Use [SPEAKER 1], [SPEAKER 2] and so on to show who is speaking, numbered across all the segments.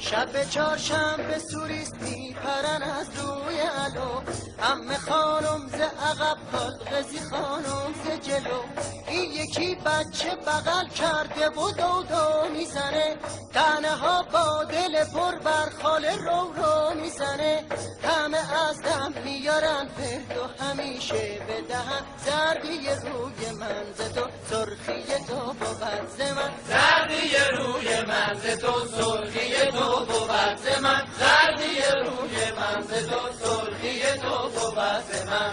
[SPEAKER 1] شب چهارشنبه سوریست میپرن از روی علو، عمه خانم ز عقب حلقزی خانم ز جلو. این یکی بچه بغل کرده و دو میزنه، تنه ها با دل پر بر خاله رو میزنه. همه از دم میارن پهد و همیشه بدهن، زردی روی من ز تو سرخی تو بود ز من،
[SPEAKER 2] زردی روی من ز تو سرخی تو بود ز من، زردی روی من ز تو سرخی تو بود ز من.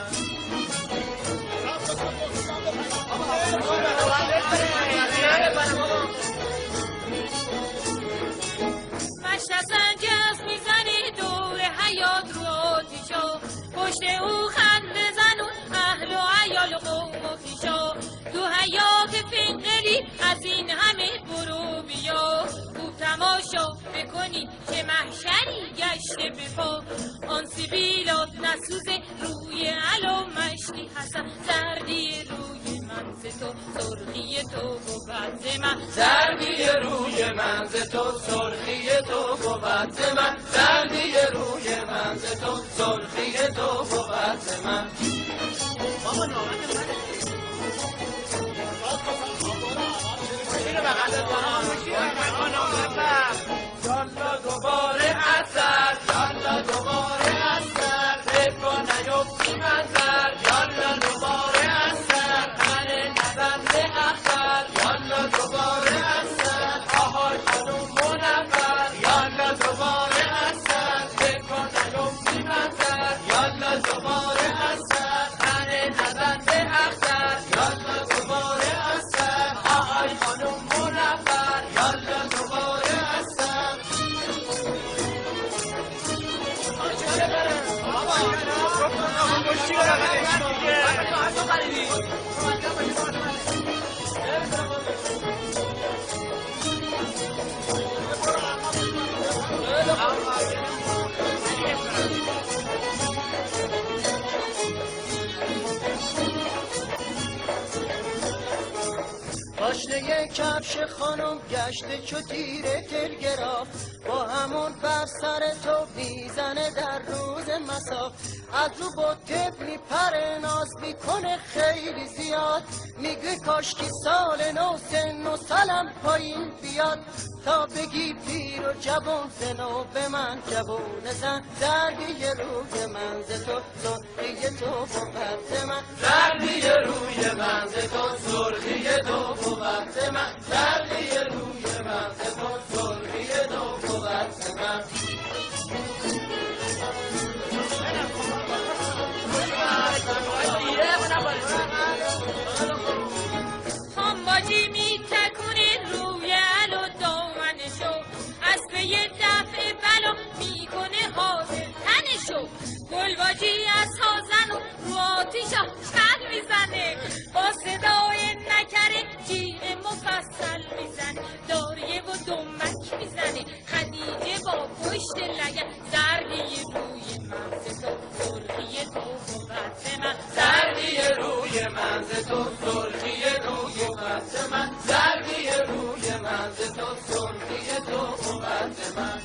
[SPEAKER 3] مشت سنجف میزنی دور حیات رو آتیشا، پشت او خنده زنون اهل و عیال و قوم و پیشا. تو حیات فنقلی از این همه برو بیا، خوب تماشا بکنی چه محشری گشته بپا. آن سیبیلات نسوزه روی علا مشتی حسن، زردی روی من ز تو سرخی تو بود ز من،
[SPEAKER 2] زردی روی من ز تو سرخی تو بود ز من، زردی روی من ز تو سرخی تو بود ز من. بابا نامت منه یالا دوباره اثر، یالا دوباره اثر، رفا نیفتی منظر، یالا دوباره اثر، من نزن به اختر، یالا دوباره اثر، آهای خانوم منور، یالا دوباره اثر، رفا نیفتی منظر، یالا دوباره اثر، من نزن به اختر، یالا دوباره اثر، آهای خانوم منور، یالا دوباره اثر.
[SPEAKER 1] پاشنه کفش خانم گشته چو تیر تلگراف، با همون بر سر تو میزنه در روز مساف. از رو با تب میپره ناز میکنه خیلی زیاد، میگه کاشکی سال نو سن و سالم پایین بیاد. تا بگی پیر و جوان زنو به من جوون زن، زردی روی من ز تو سرخی تو بود ز من،
[SPEAKER 2] زردی روی من ز تو سرخی تو بود ز من، زردی روی من ز تو سرخی تو بود ز من.
[SPEAKER 3] خانباجی میتکونه روی علو دامنشو، اسب یه دفعه بلا میکنه حاضر تنشو. گلباجی از هازن و رو آتیشا چل میزنه، با صدای نکره جیغ مفصل میزنه. داریه و دمک میزنه خدیجه با پشت لگن، زردی روی من ز تو سرخی تو بود ز من،
[SPEAKER 2] زردی روی من ز تو سرخی تو بود ز من، زردی روی من ز تو سرخی تو بود ز من.